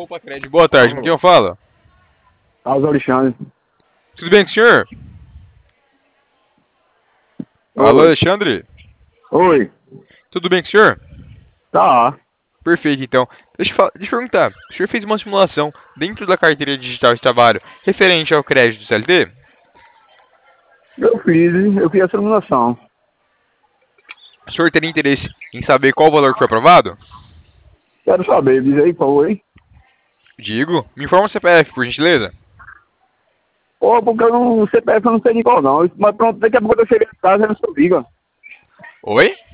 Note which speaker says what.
Speaker 1: Copa Cred. Boa tarde, com quem eu falo?
Speaker 2: Carlos Alexandre.
Speaker 1: Tudo bem com o senhor? Alô,
Speaker 2: Oi.
Speaker 1: Alexandre?
Speaker 2: Oi.
Speaker 1: Tudo bem com o senhor?
Speaker 2: Tá.
Speaker 1: Perfeito, então. Deixa eu perguntar. O senhor fez uma simulação dentro da carteira digital de trabalho referente ao crédito do CLT?
Speaker 2: Eu fiz a simulação.
Speaker 1: O senhor teria interesse em saber qual o valor que foi aprovado?
Speaker 2: Quero saber, diz aí, por favor, aí.
Speaker 1: Digo. Me informa o CPF, por gentileza.
Speaker 2: Pô, porque eu não, o CPF eu não sei de qual não. Mas pronto, daqui a pouco eu cheguei em casa e não sou liga.
Speaker 1: Oi?